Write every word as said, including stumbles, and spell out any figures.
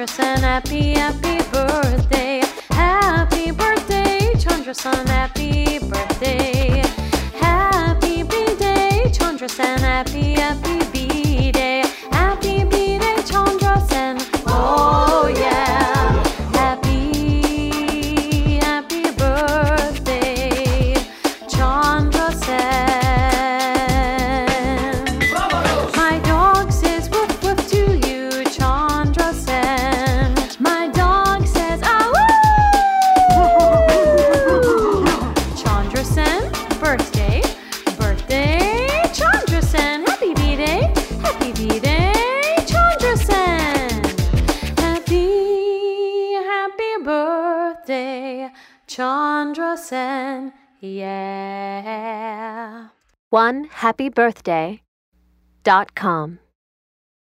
Chandrasen, happy, happy birthday. Happy birthday, Chandrasen, happy birthday. Happy B-Day, Chandrasen, happy, happy B-Day. Happy B-Day, Chandrasen, oh yeah. Happy, happy birthday, Chandrasen. My dog says woof woof to you, Chandrasen. My dog says ah woo. Chandrasen, birthday, birthday, Chandrasen. Happy B-Day, happy B-Day, Chandrasen. Happy, happy birthday, Chandrasen, yeah. one happy birthday dot com